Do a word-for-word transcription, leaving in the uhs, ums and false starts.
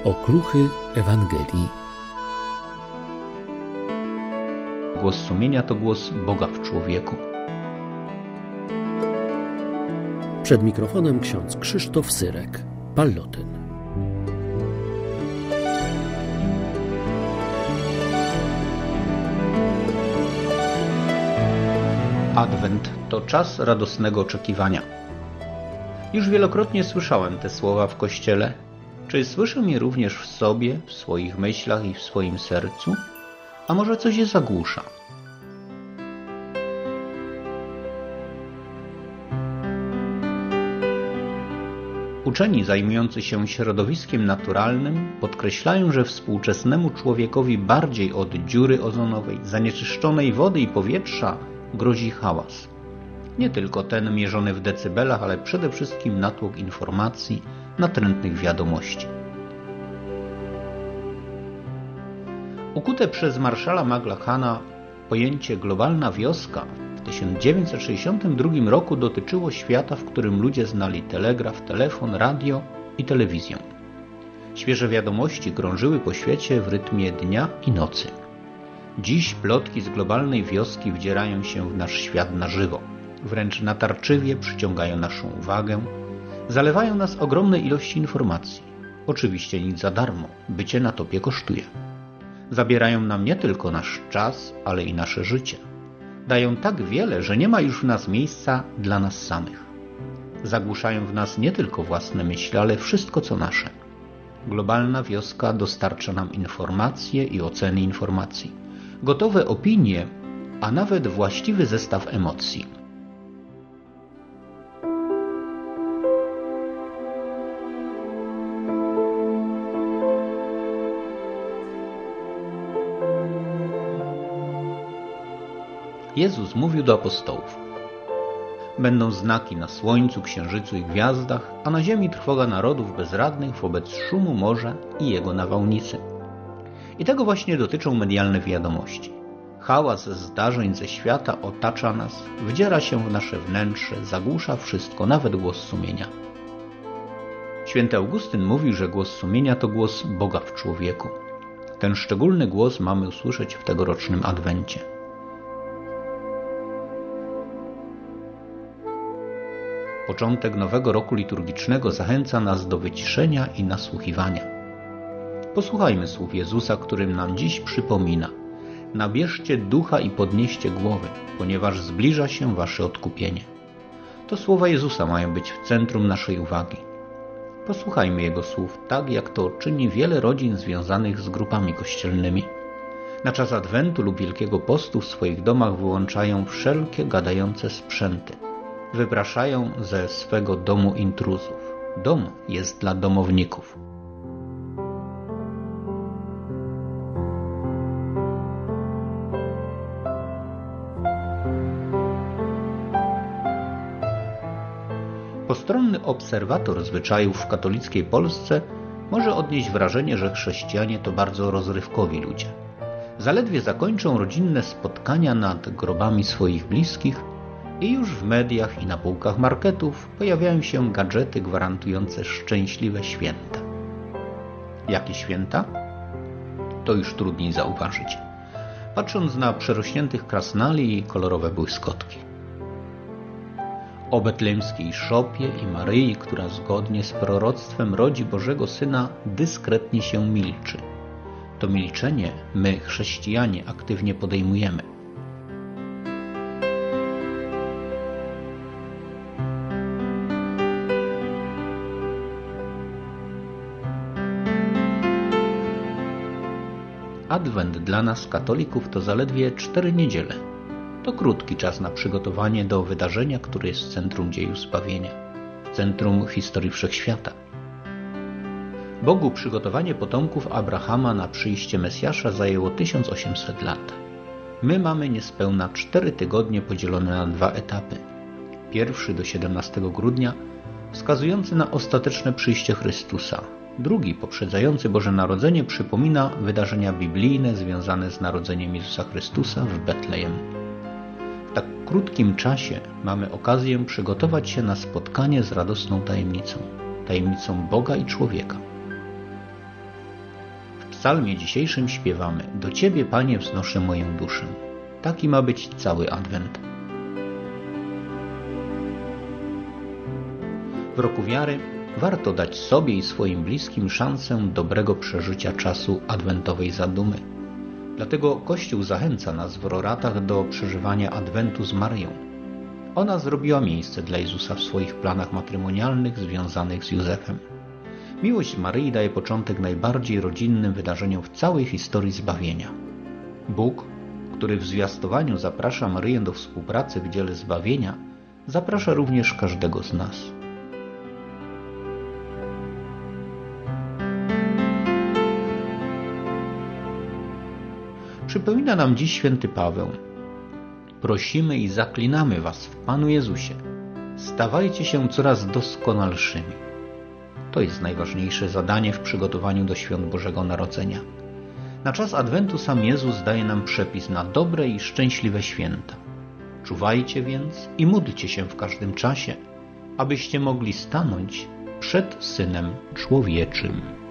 Okruchy Ewangelii. Głos sumienia to głos Boga w człowieku. Przed mikrofonem ksiądz Krzysztof Syrek, Pallotyn. Adwent to czas radosnego oczekiwania. Już wielokrotnie słyszałem te słowa w Kościele. Czy słyszę je również w sobie, w swoich myślach i w swoim sercu? A może coś je zagłusza? Uczeni zajmujący się środowiskiem naturalnym podkreślają, że współczesnemu człowiekowi bardziej od dziury ozonowej, zanieczyszczonej wody i powietrza grozi hałas. Nie tylko ten mierzony w decybelach, ale przede wszystkim natłok informacji, natrętnych wiadomości. Ukute przez marszala McLuhana pojęcie globalna wioska w tysiąc dziewięćset sześćdziesiątym drugim roku dotyczyło świata, w którym ludzie znali telegraf, telefon, radio i telewizję. Świeże wiadomości krążyły po świecie w rytmie dnia i nocy. Dziś plotki z globalnej wioski wdzierają się w nasz świat na żywo. Wręcz natarczywie przyciągają naszą uwagę, zalewają nas ogromne ilości informacji. Oczywiście nic za darmo, bycie na topie kosztuje. Zabierają nam nie tylko nasz czas, ale i nasze życie. Dają tak wiele, że nie ma już w nas miejsca dla nas samych. Zagłuszają w nas nie tylko własne myśli, ale wszystko co nasze. Globalna wioska dostarcza nam informacje i oceny informacji, gotowe opinie, a nawet właściwy zestaw emocji. Jezus mówił do apostołów: będą znaki na słońcu, księżycu i gwiazdach, a na ziemi trwoga narodów bezradnych wobec szumu morza i jego nawałnicy. I tego właśnie dotyczą medialne wiadomości. Hałas zdarzeń ze świata otacza nas, wdziera się w nasze wnętrze, zagłusza wszystko, nawet głos sumienia. Święty Augustyn mówił, że głos sumienia to głos Boga w człowieku. Ten szczególny głos mamy usłyszeć w tegorocznym Adwencie. Początek nowego roku liturgicznego zachęca nas do wyciszenia i nasłuchiwania. Posłuchajmy słów Jezusa, którym nam dziś przypomina: nabierzcie ducha i podnieście głowy, ponieważ zbliża się wasze odkupienie. To słowa Jezusa mają być w centrum naszej uwagi. Posłuchajmy Jego słów tak, jak to czyni wiele rodzin związanych z grupami kościelnymi. Na czas Adwentu lub Wielkiego Postu w swoich domach wyłączają wszelkie gadające sprzęty. Wypraszają ze swego domu intruzów. Dom jest dla domowników. Postronny obserwator zwyczajów w katolickiej Polsce może odnieść wrażenie, że chrześcijanie to bardzo rozrywkowi ludzie. Zaledwie zakończą rodzinne spotkania nad grobami swoich bliskich, i już w mediach i na półkach marketów pojawiają się gadżety gwarantujące szczęśliwe święta. Jakie święta? To już trudniej zauważyć, patrząc na przerośniętych krasnali i kolorowe błyskotki. O betlejemskiej szopie i Maryi, która zgodnie z proroctwem rodzi Bożego Syna, dyskretnie się milczy. To milczenie my, chrześcijanie, aktywnie podejmujemy. Adwent dla nas, katolików, to zaledwie cztery niedziele. To krótki czas na przygotowanie do wydarzenia, które jest w centrum dzieju zbawienia, w centrum historii wszechświata. Bogu przygotowanie potomków Abrahama na przyjście Mesjasza zajęło tysiąc osiemset lat. My mamy niespełna cztery tygodnie podzielone na dwa etapy. Pierwszy do siedemnastego grudnia, wskazujący na ostateczne przyjście Chrystusa. Drugi, poprzedzający Boże Narodzenie, przypomina wydarzenia biblijne związane z narodzeniem Jezusa Chrystusa w Betlejem. W tak krótkim czasie mamy okazję przygotować się na spotkanie z radosną tajemnicą, tajemnicą Boga i człowieka. psalmie dzisiejszym śpiewamy: do Ciebie, Panie, wznoszę moją duszę. Taki ma być cały Adwent. W roku wiary warto dać sobie i swoim bliskim szansę dobrego przeżycia czasu adwentowej zadumy. Dlatego Kościół zachęca nas w roratach do przeżywania Adwentu z Maryją. Ona zrobiła miejsce dla Jezusa w swoich planach matrymonialnych związanych z Józefem. Miłość Maryi daje początek najbardziej rodzinnym wydarzeniom w całej historii zbawienia. Bóg, który w zwiastowaniu zaprasza Maryję do współpracy w dziele zbawienia, zaprasza również każdego z nas. Przypomina nam dziś święty Paweł: prosimy i zaklinamy was w Panu Jezusie, stawajcie się coraz doskonalszymi. To jest najważniejsze zadanie w przygotowaniu do świąt Bożego Narodzenia. Na czas Adwentu sam Jezus daje nam przepis na dobre i szczęśliwe święta. Czuwajcie więc i módlcie się w każdym czasie, abyście mogli stanąć przed Synem Człowieczym.